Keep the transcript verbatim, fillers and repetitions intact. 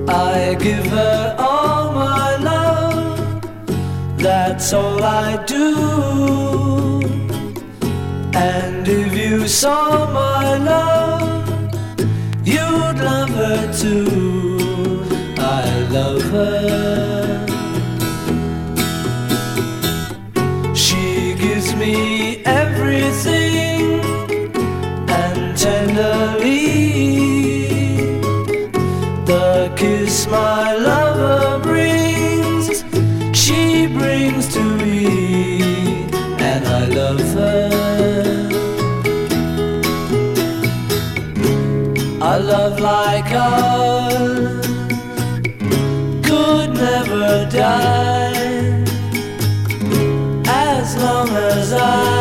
I give her all my love, that's all I do. And if you saw my love, you'd love her too. I love her. She gives me everything, and tenderly the kiss my lover brings, she brings to me, and I love her. A love like ours could never die, as long as I